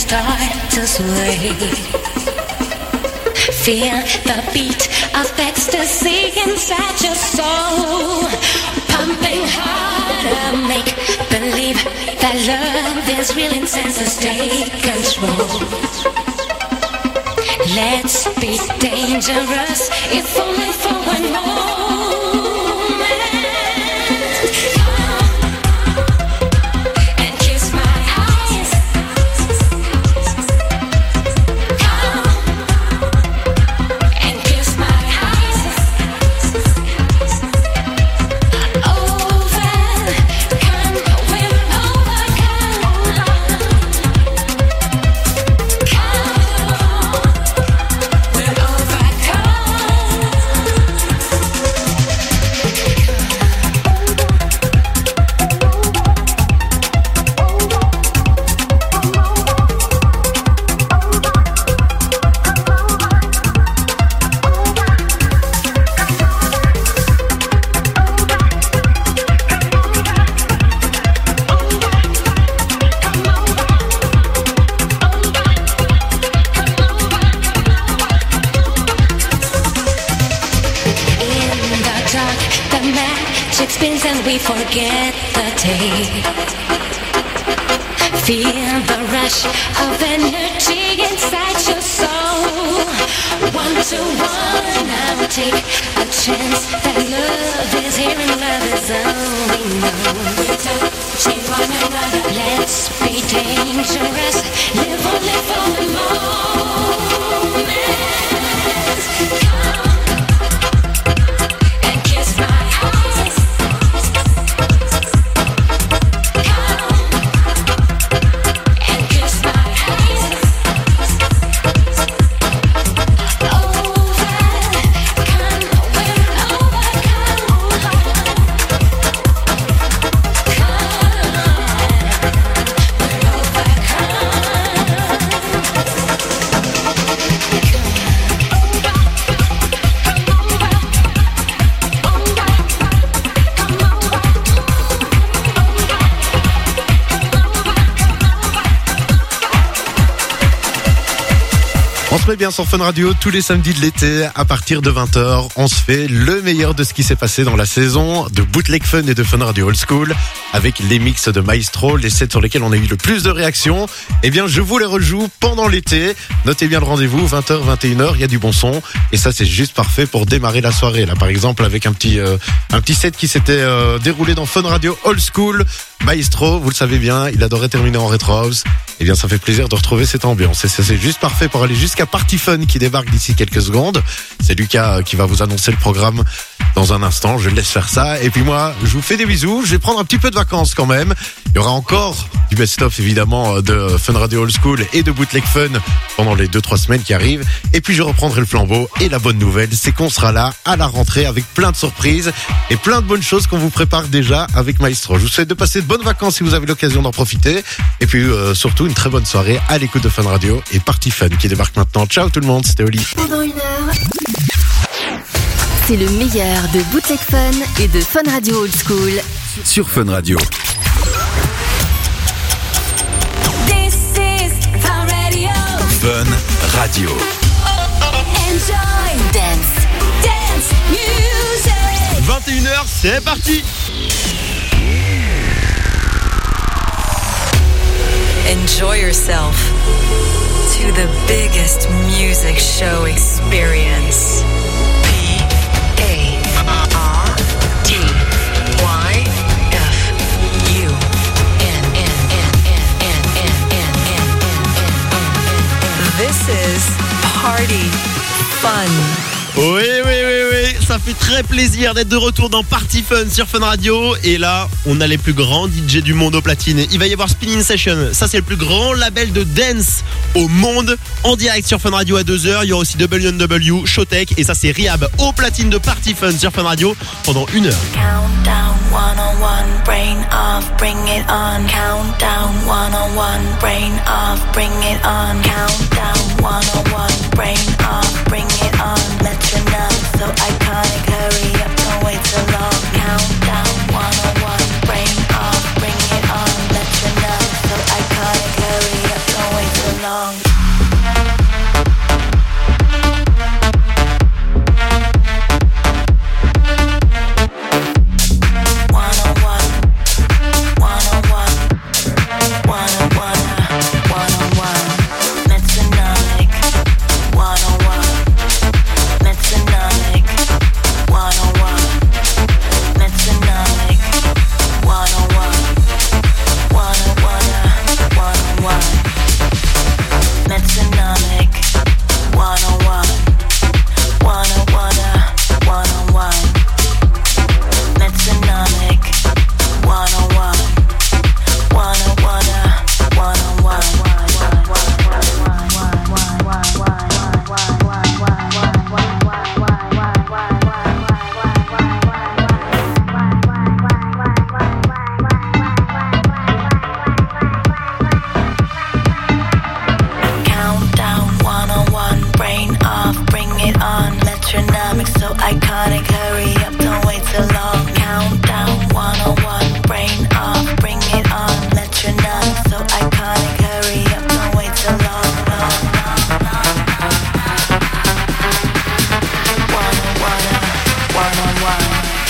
start to sway. Feel the beat of ecstasy inside your soul, pumping harder, make believe that love is real intense, so take control. Let's be dangerous, if only for one moment. Forget the day. Feel the rush of energy inside your soul. 1 to 1, now take a chance that love is here and love is all we know. We're touching one another. Let's be dangerous. Live only for the moment. Come and kiss my eyes. On se met bien sur Fun Radio tous les samedis de l'été à partir de 20h. On se fait le meilleur de ce qui s'est passé dans la saison de Bootleg Fun et de Fun Radio Old School avec les mix de Maestro, les sets sur lesquels on a eu le plus de réactions. Eh bien, je vous les rejoue pendant l'été. Notez bien le rendez-vous, 20h, 21h, il y a du bon son. Et ça, c'est juste parfait pour démarrer la soirée. Là, par exemple, avec un petit set qui s'était déroulé dans Fun Radio Old School. Maestro, vous le savez bien, il adorait terminer en Retro House. Eh bien, ça fait plaisir de retrouver cette ambiance. Et c'est juste parfait pour aller jusqu'à Party Fun qui débarque d'ici quelques secondes. C'est Lucas qui va vous annoncer le programme dans un instant. Je le laisse faire ça. Et puis moi, je vous fais des bisous. Je vais prendre un petit peu de vacances quand même. Il y aura encore du best-of évidemment de Fun Radio Old School et de Bootleg Fun pendant les 2-3 semaines qui arrivent. Et puis je reprendrai le flambeau. Et la bonne nouvelle, c'est qu'on sera là à la rentrée avec plein de surprises et plein de bonnes choses qu'on vous prépare déjà avec Maestro. Je vous souhaite de passer de bonnes vacances si vous avez l'occasion d'en profiter. Et puis surtout une très bonne soirée à l'écoute de Fun Radio et Party Fun qui débarque maintenant. Ciao tout le monde, c'était Oli. Pendant une heure, c'est le meilleur de Bootleg Fun et de Fun Radio Old School sur Fun Radio. This is Fun Radio. Fun Radio. Enjoy dance music. 21h, c'est parti. Enjoy yourself to the biggest music show experience. This is Party Fun. Oui, ça fait très plaisir d'être de retour dans Party Fun sur Fun Radio. Et là, on a les plus grands DJ du monde au platine. Il va y avoir Spinning Session, ça c'est le plus grand label de dance au monde, en direct sur Fun Radio à 2h. Il y aura aussi WNW, Showtek, et ça c'est Rihab au platine de Party Fun sur Fun Radio pendant 1 heure. Countdown 101, brain off, bring it on. Countdown 101, brain off, bring it on. Countdown 101, brain off, bring it on. Metronome, so iconic, hurry up, don't wait too long. Countdown 101, brain off, bring it on. Metronome, so iconic, hurry up, don't wait too long. iconic. Hurry up, don't wait too long. Countdown, 101, brain off, bring it on. Metronome, so iconic. Hurry up, don't wait too long. 101.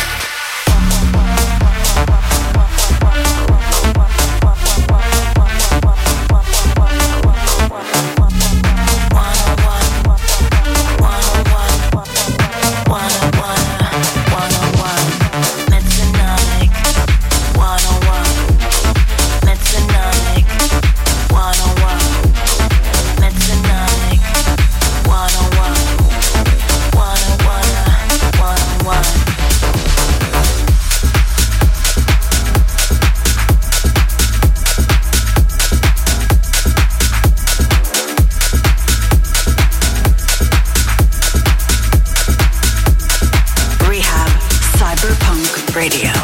Radio.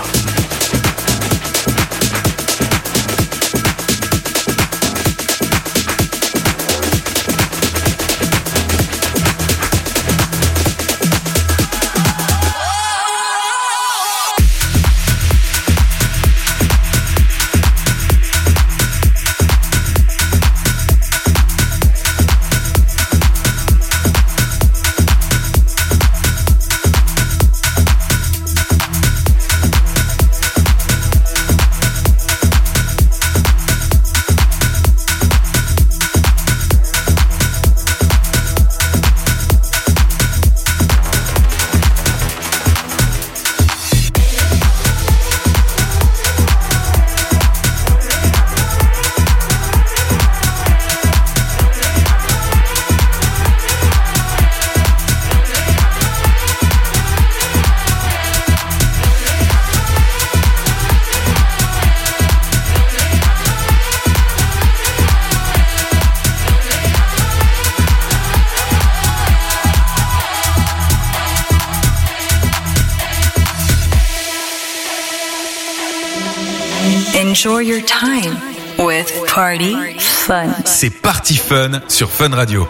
Enjoy your time with Party Fun. C'est Party Fun sur Fun Radio.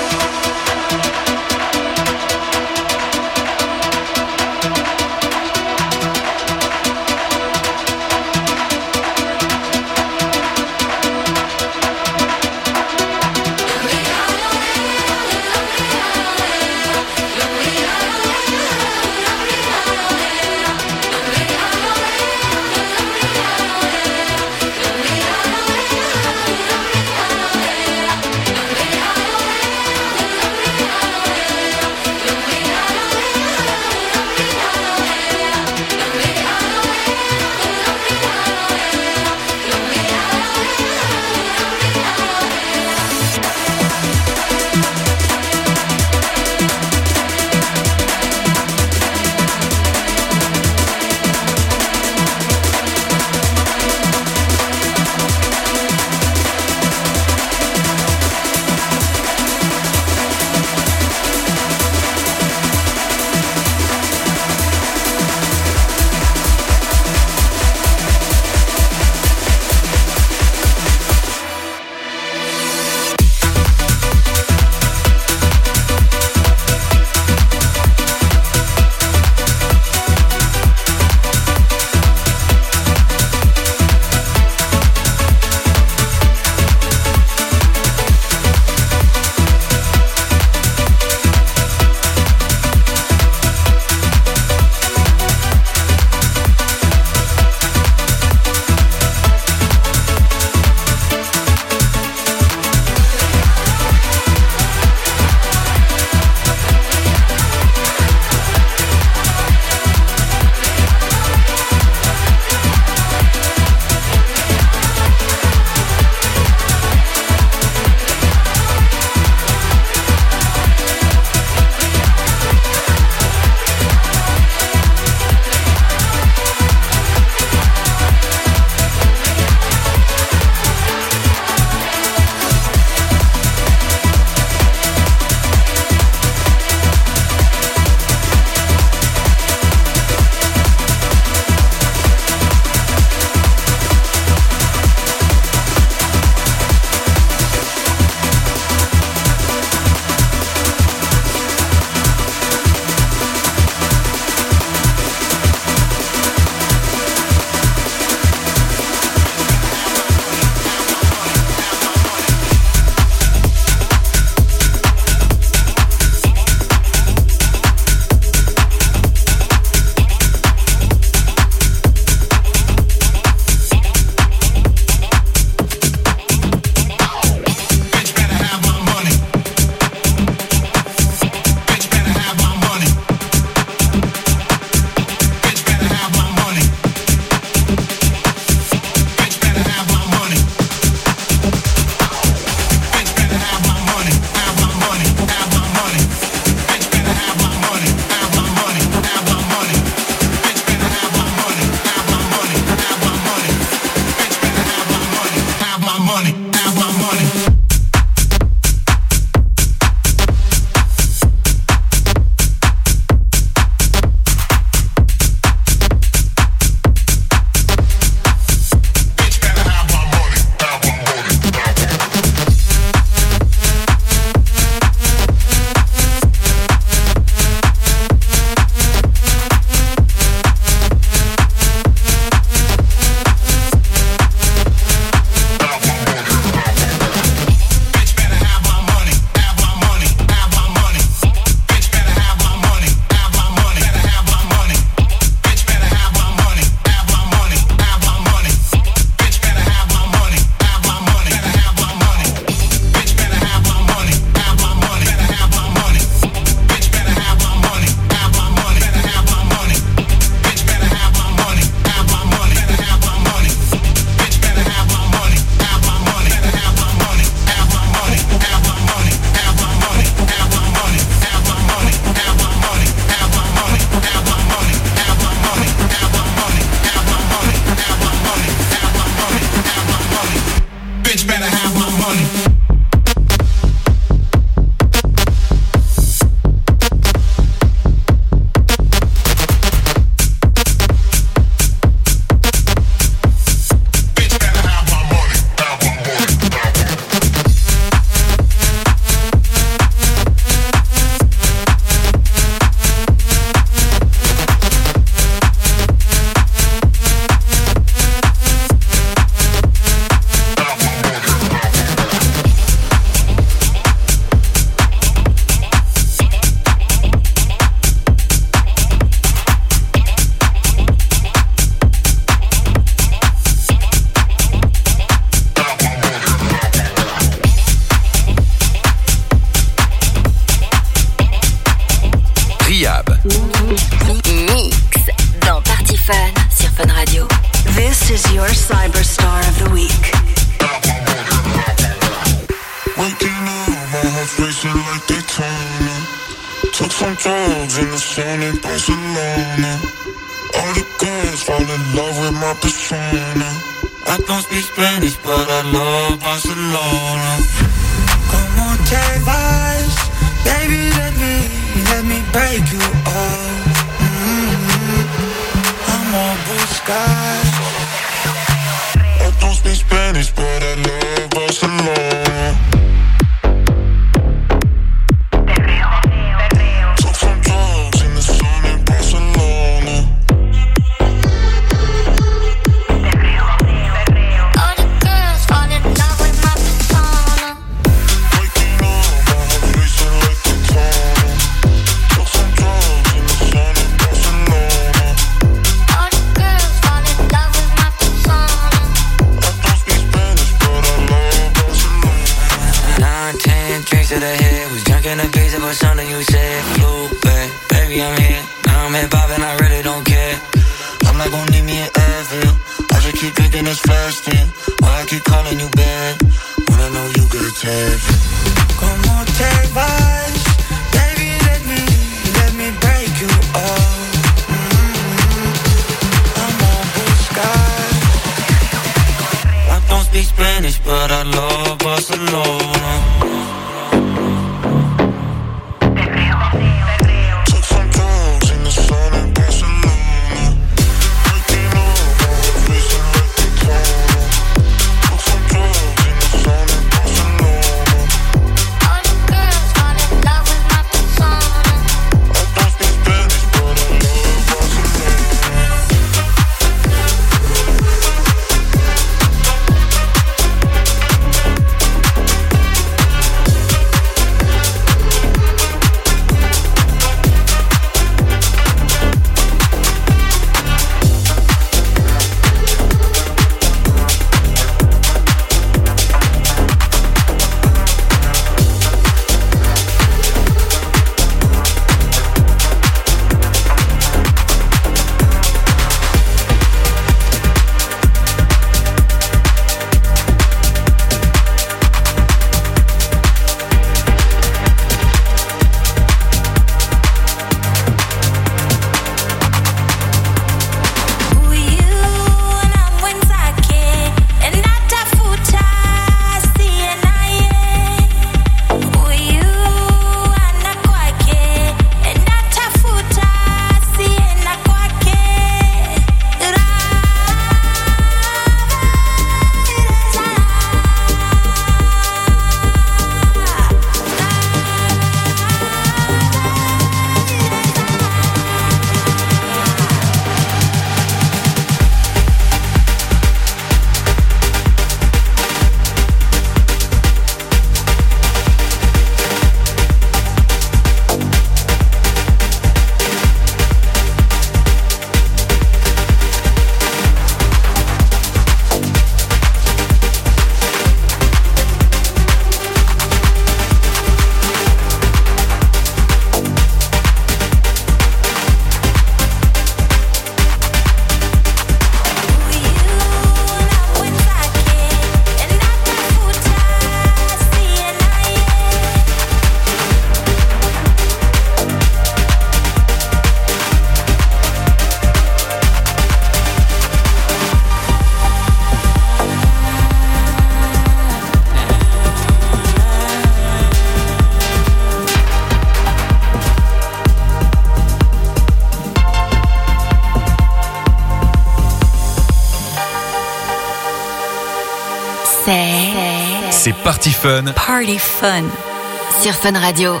C'est Party Fun Party Fun. sur Fun Radio.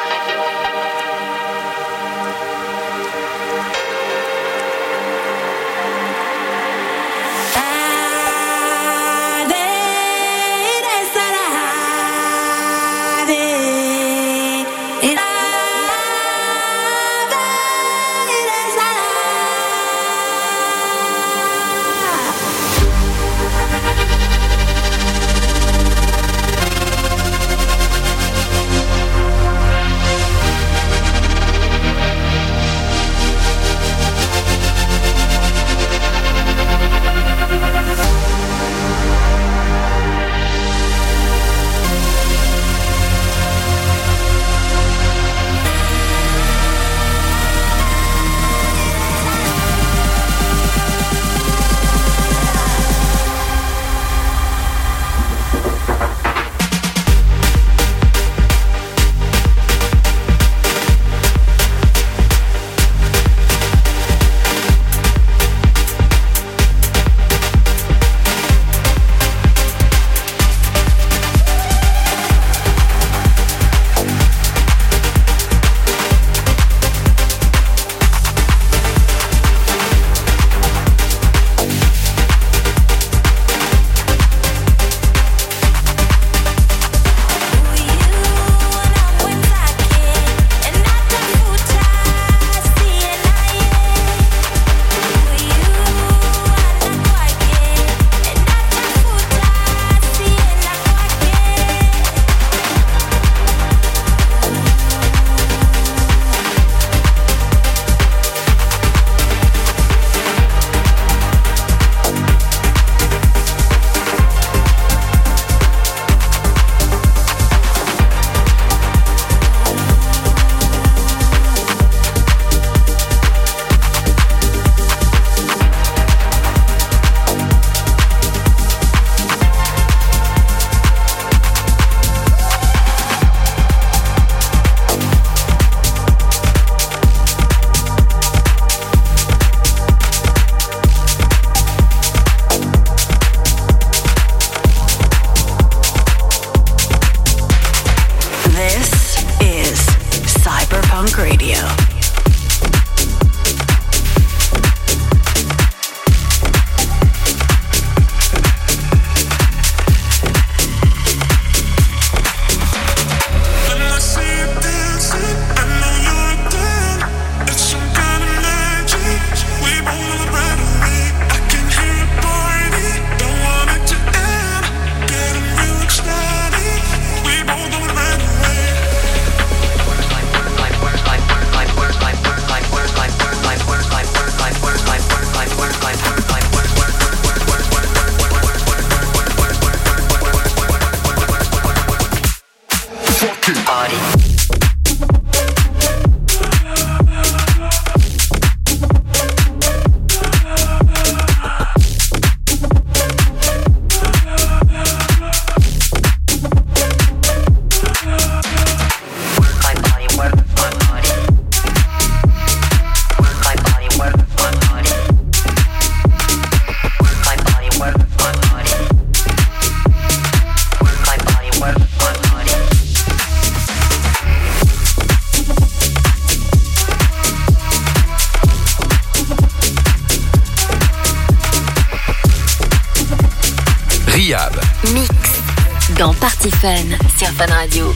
Rehab. Mix dans Party Fun sur Fun Radio.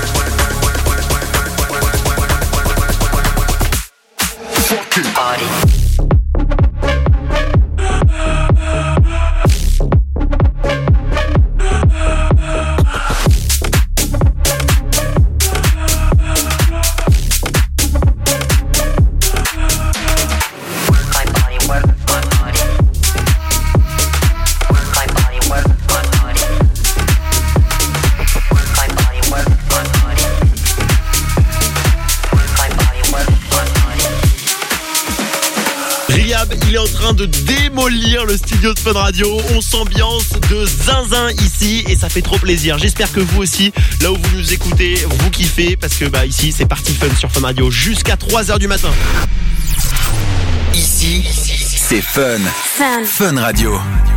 Party. il est en train de démolir le studio de Fun Radio. On s'ambiance de zinzin ici et ça fait trop plaisir. J'espère que vous aussi, là où vous nous écoutez, vous kiffez parce que ici c'est Party Fun sur Fun Radio jusqu'à 3h du matin. Ici, c'est Fun. Fun Radio.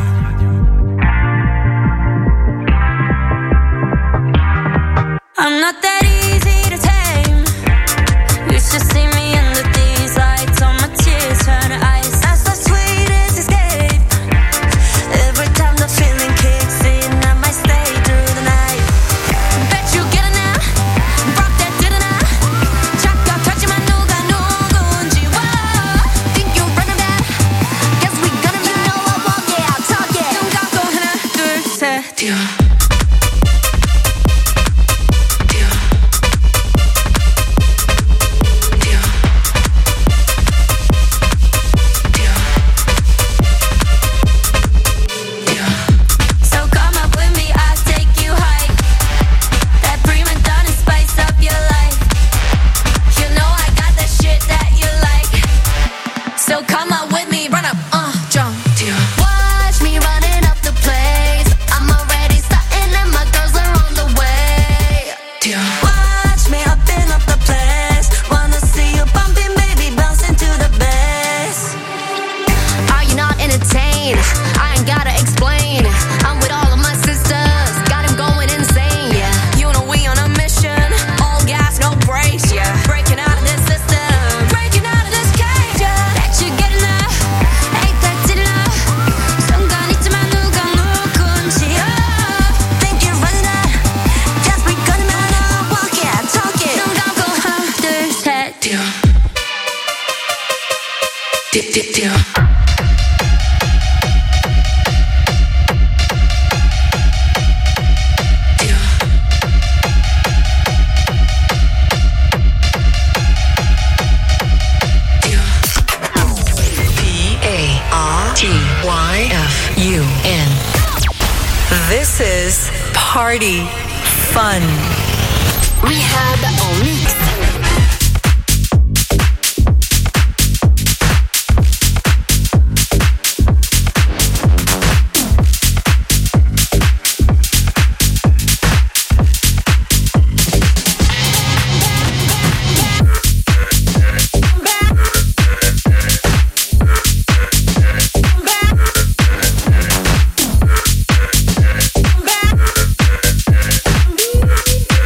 I'm not that easy to tame. You should see me under these lights. All my tears turn to ice. That's the sweetest escape. Every time the feeling kicks in, I might stay through the night. Bet you get it now. Rock that did it now. 착각하지만 누가 누군지. Whoa. Think you're running back. Guess we gonna you know I walk it, I'll talk it. 눈 감고 하나 둘 셋. This is Party Fun. Rehab en mix. Back.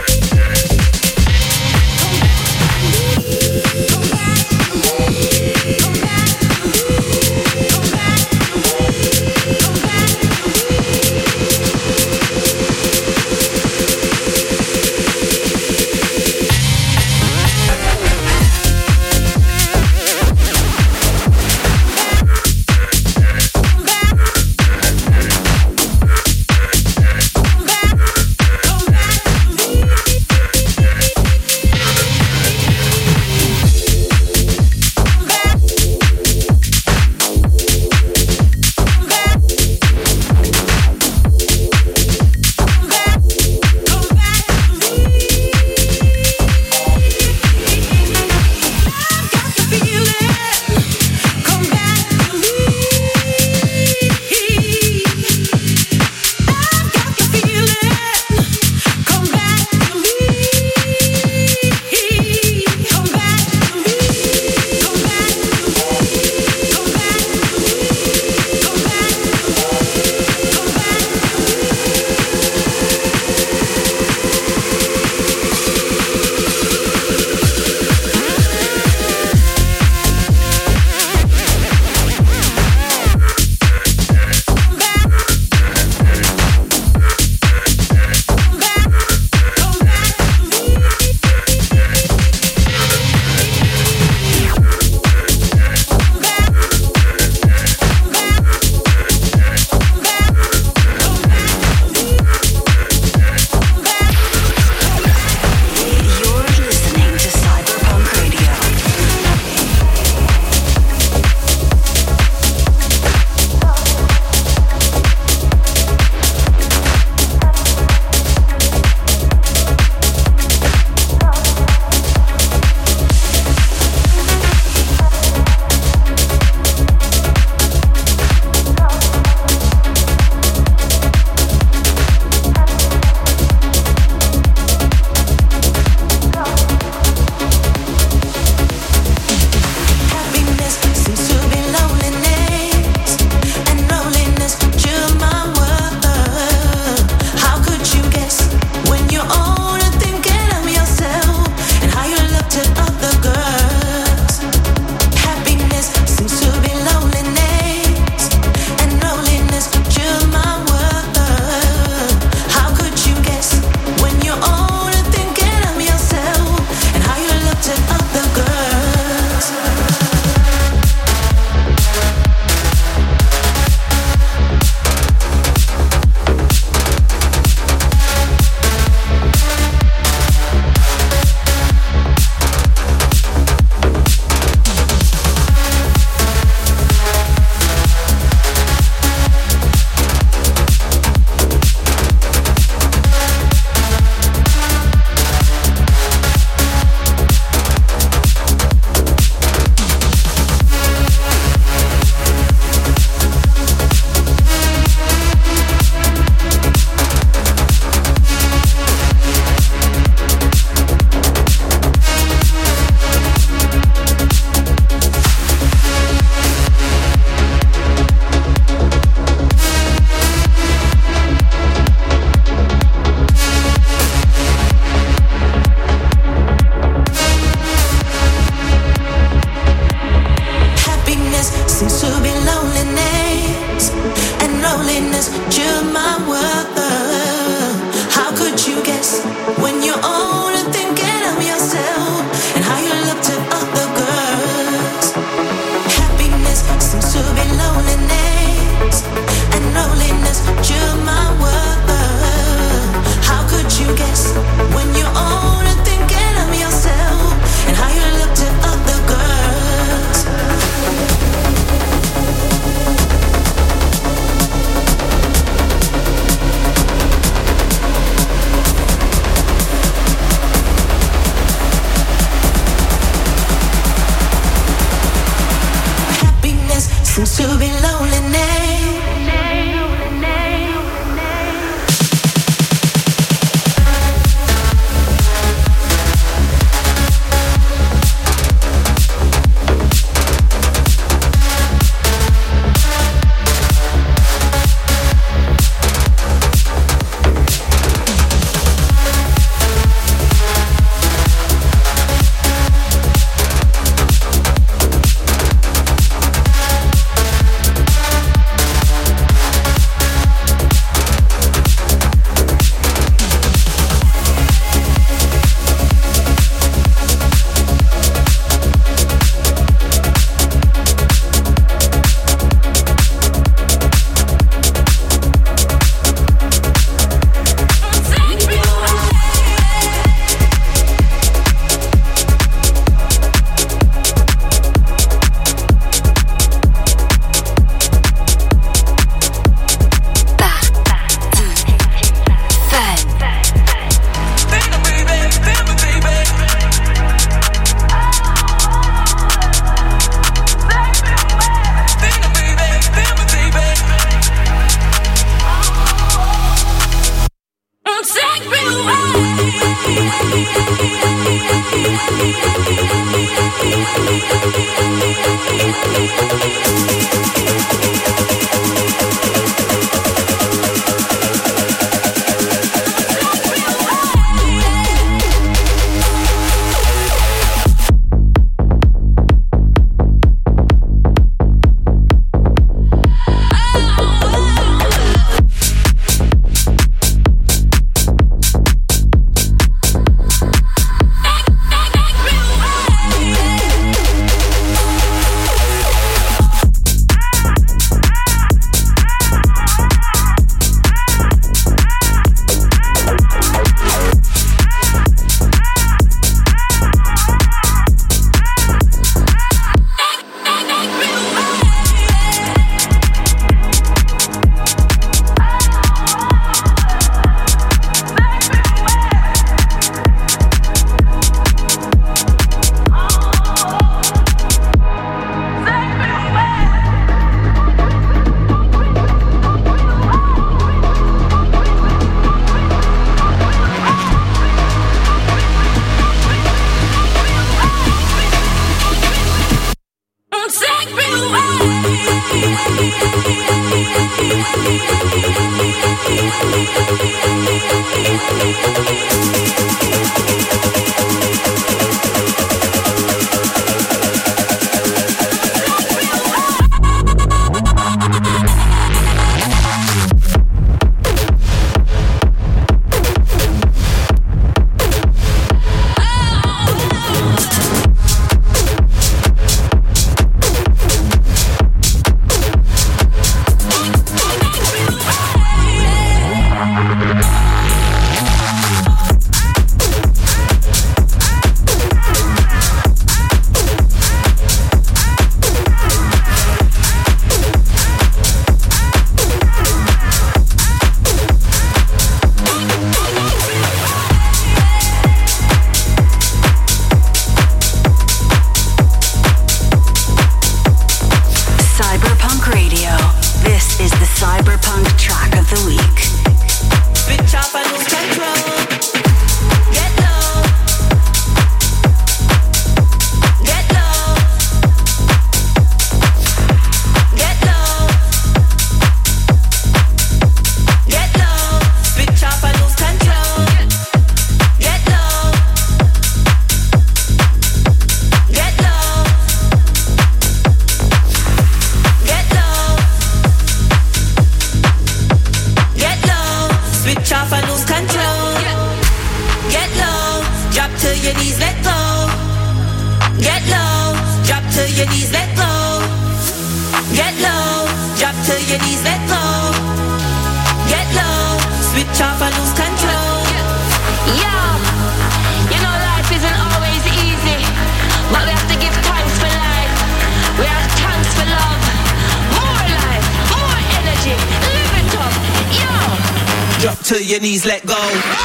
To your knees, let go.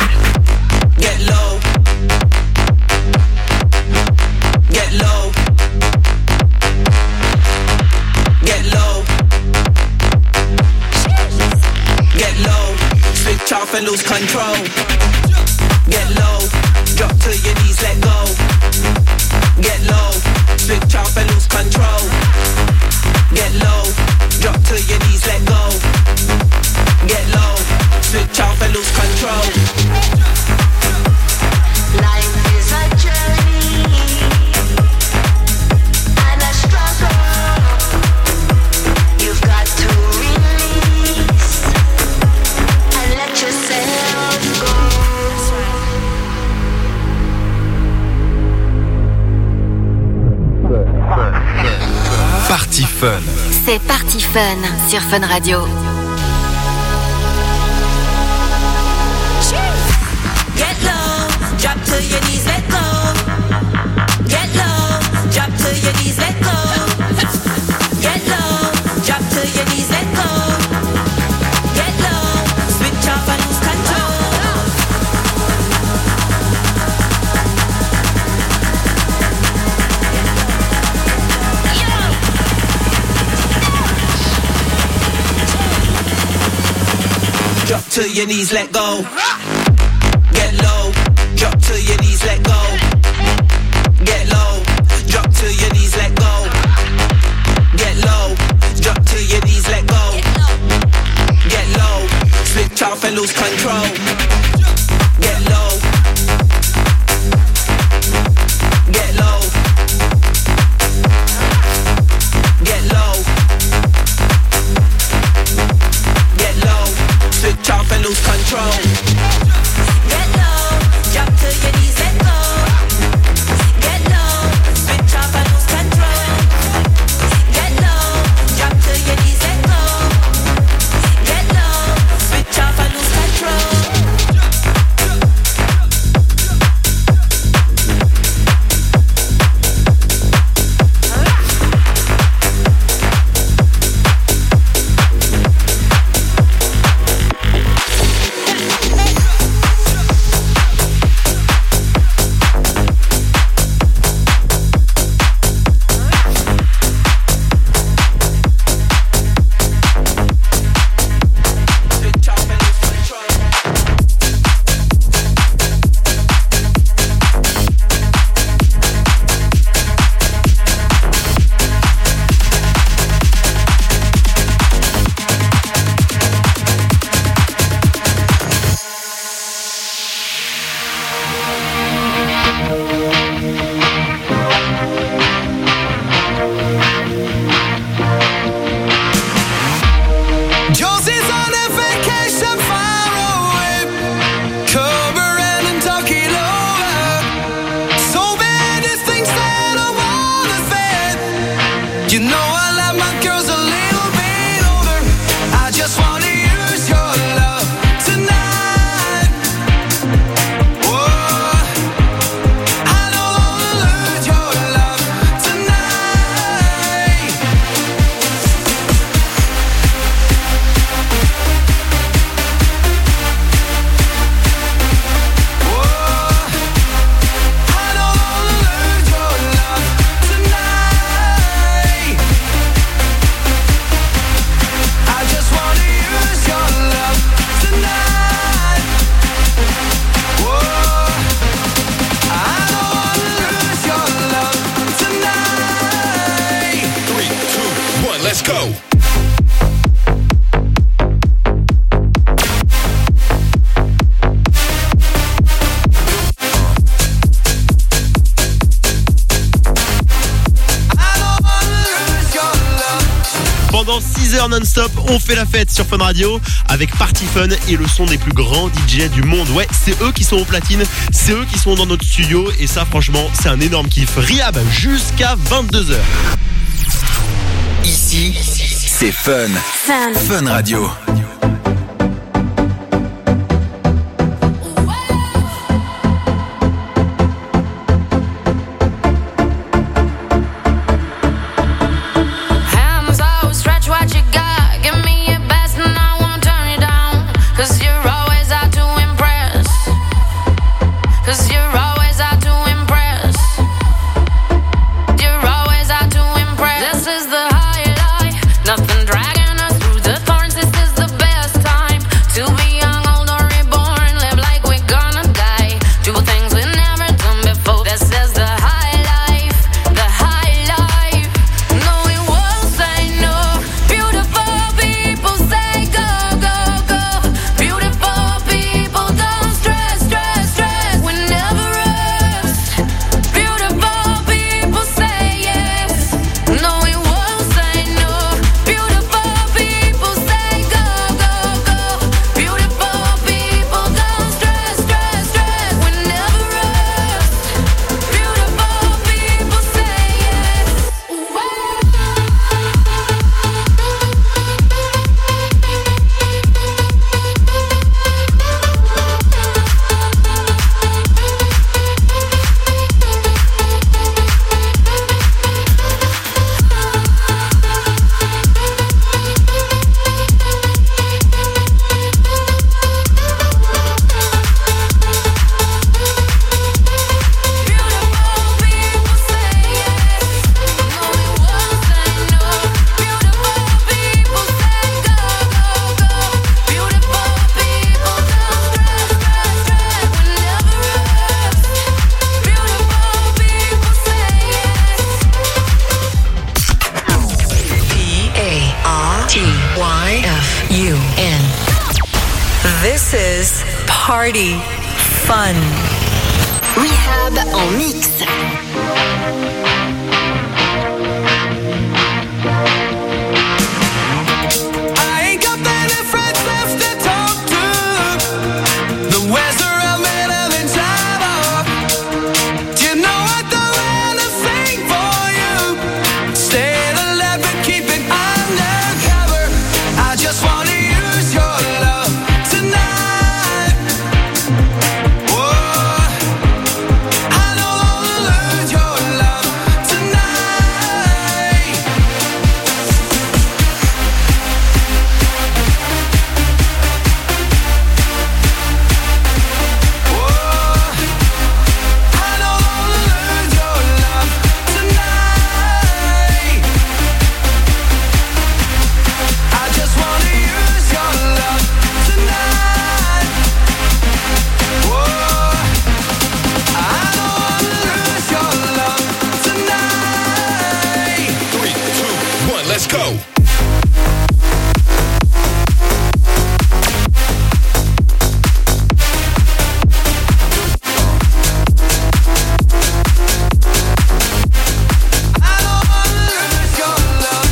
Get low. Get low. Get low. Get low. Switch off and lose control. Get low. Drop to your knees, let go. Get low. Switch off and lose control. Get low. Drop to your knees, let go. Get low. Switch off and lose control. Life is a journey and a struggle. You've got to release and let yourself go. Party Fun. C'est Party Fun sur Fun Radio. Drop to your knees, let go. Get low, drop to your knees, let go. Get low, drop to your knees, let go. Get low, switch off and lose control. Drop to your knees, let go. Get low. Drop to your go. Pendant 6 heures non-stop, on fait la fête sur Fun Radio avec Party Fun et le son des plus grands DJ du monde. Ouais, c'est eux qui sont aux platines, c'est eux qui sont dans notre studio et ça franchement, c'est un énorme kiff. Rihab jusqu'à 22h. Ici, c'est Fun. Fun Radio. Nothing dragging us through the thorns. This is the best time to be young, old, or reborn. Live like we're gonna die. Do things we've never done before. This is the high life, the high life. No, we won't say no. Beautiful people say go, go, go. Beautiful people don't stress, stress, stress. We never rest. Beautiful people say yes. No, we won't say no. Beautiful people say go, go, go. Beautiful people don't stress, stress, stress. We never rest. Beautiful people say yes. PARTYFUN. This is Party Fun. Rihab en mix. I ain't got many friends left to talk to. The weather I'm better than time. Do you know I don't wanna sing for you? Staying alive and keeping undercover. I just wanna use your love tonight. Whoa, I don't wanna lose your love tonight. I don't wanna lose your love tonight. I just wanna use your love tonight. Whoa, I don't wanna lose your love tonight. 3, 2, 1, let's go. I don't wanna lose your love.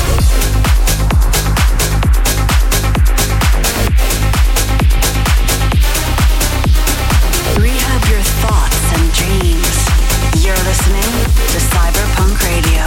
Rehab your thoughts and dreams. You're listening to Cyberpunk Radio.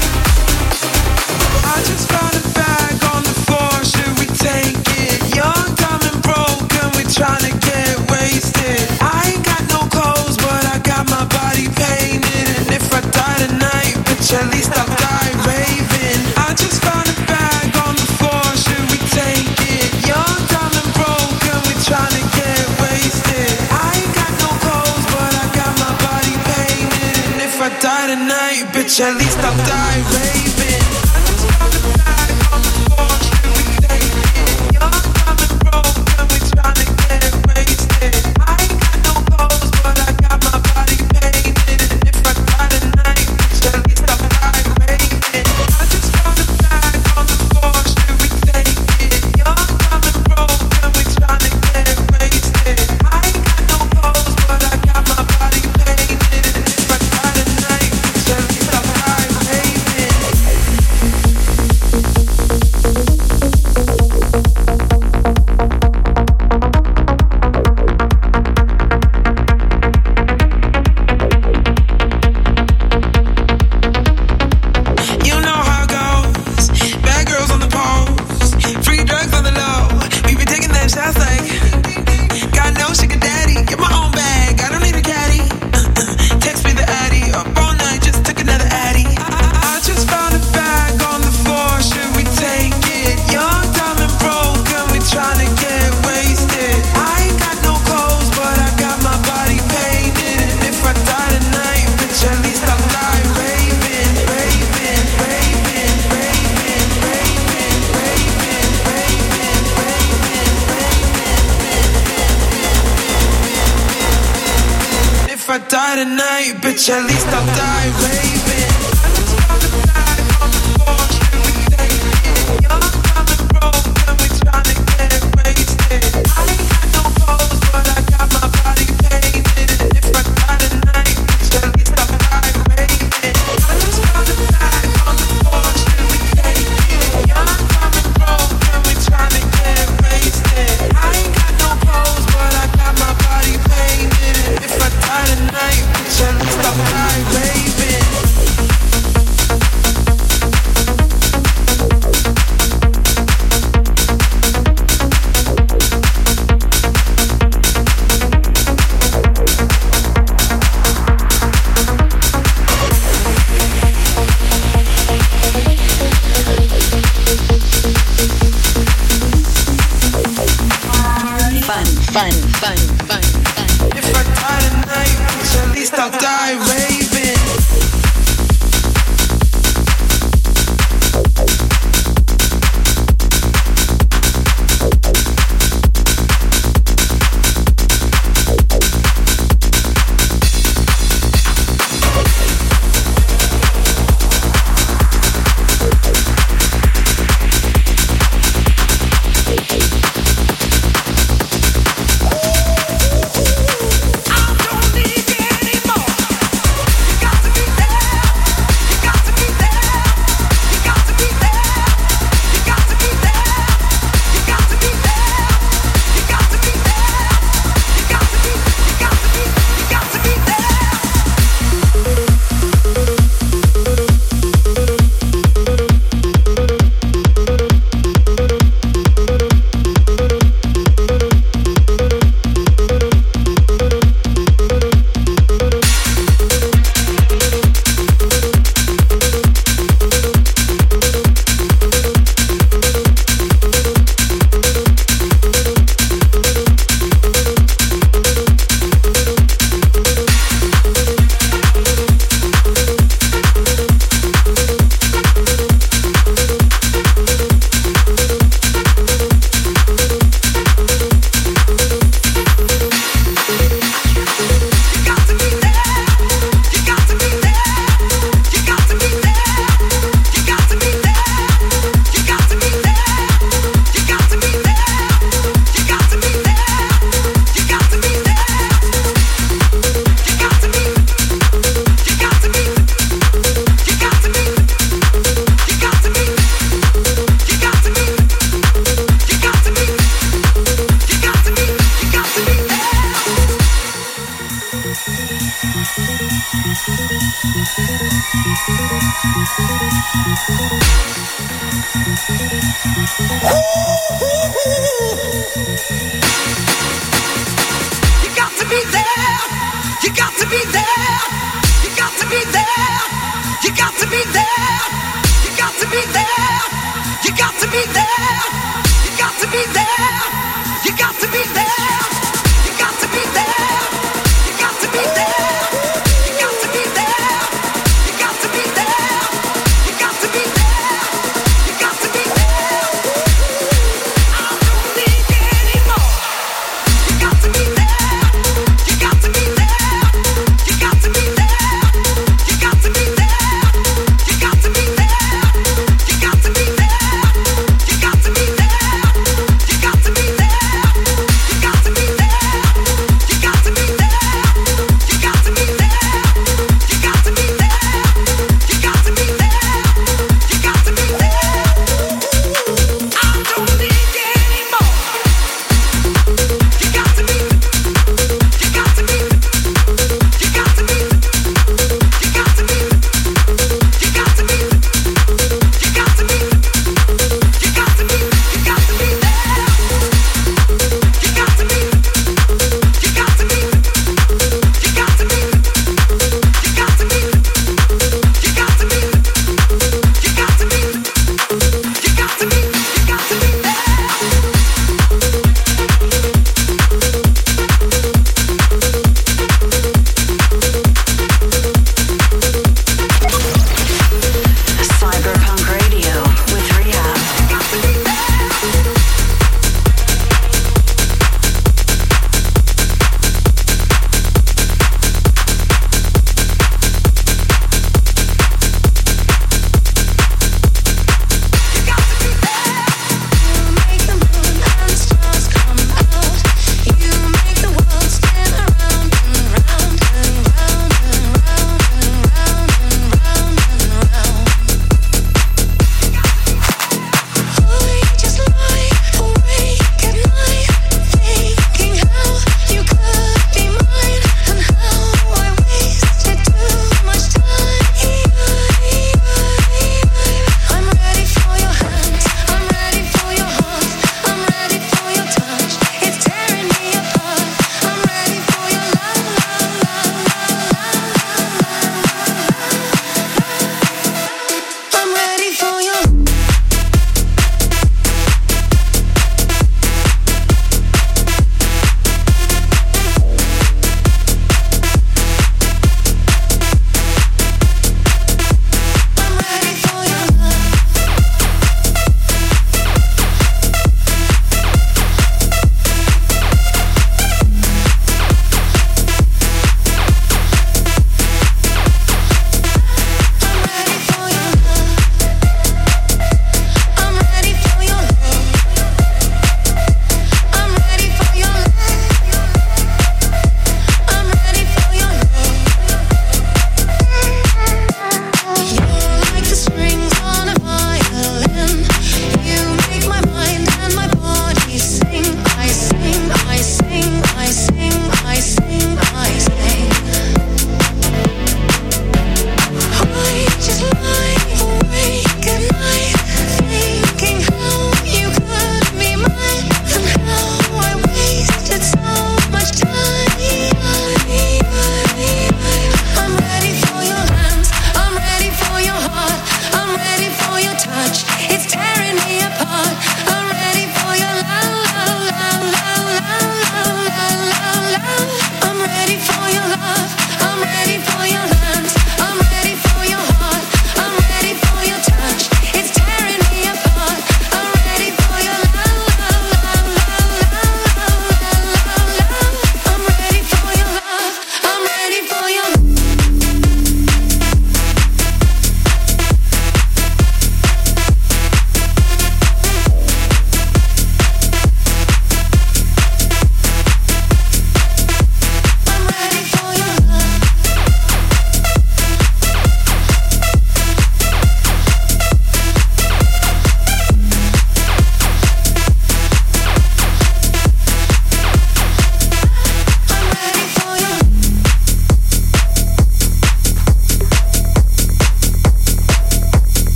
I just found a bag on the floor. Should we take it? Young, dumb, and broke, and we tryna get wasted. I ain't got no clothes, but I got my body painted. And if I die tonight, bitch, at least I'll die raving. I just found a bag on the floor. Should we take it? Young, dumb, and broke, and we tryna get wasted. I ain't got no clothes, but I got my body painted. And if I die tonight, bitch, at least I'll die raving. I just found a bag on the floor. Should we take it? Young, dumb, and broke, and we tryna get wasted. I ain't got no clothes, but I got my body painted. And if I die tonight, bitch, at least I'll die raving. I just found a bag on night, bitch, at least I'll die raving.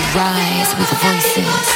rise with voices.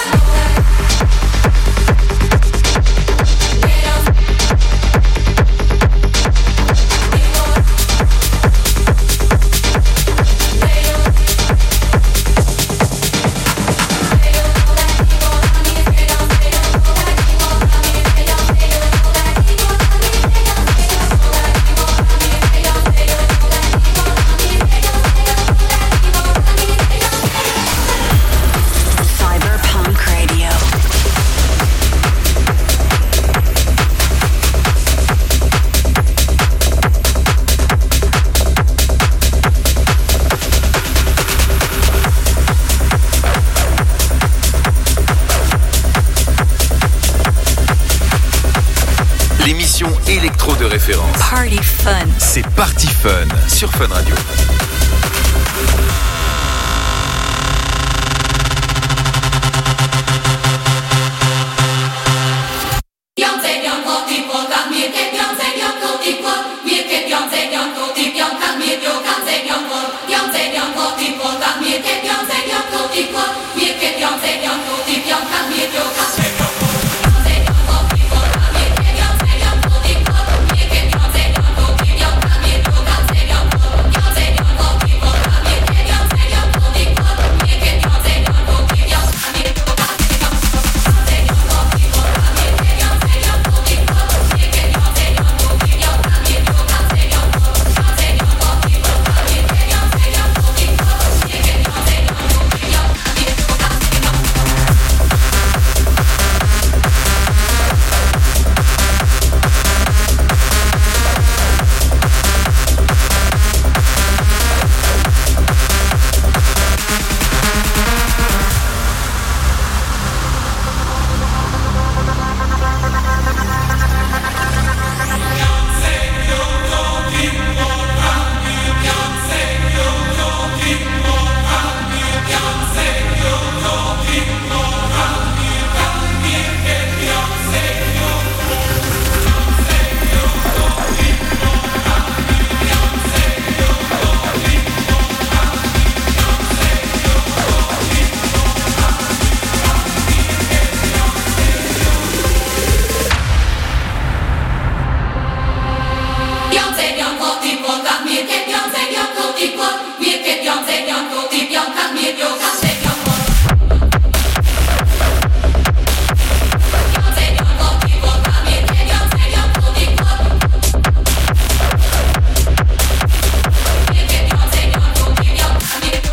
L'émission électro de référence. Party Fun. C'est Party Fun sur Fun Radio.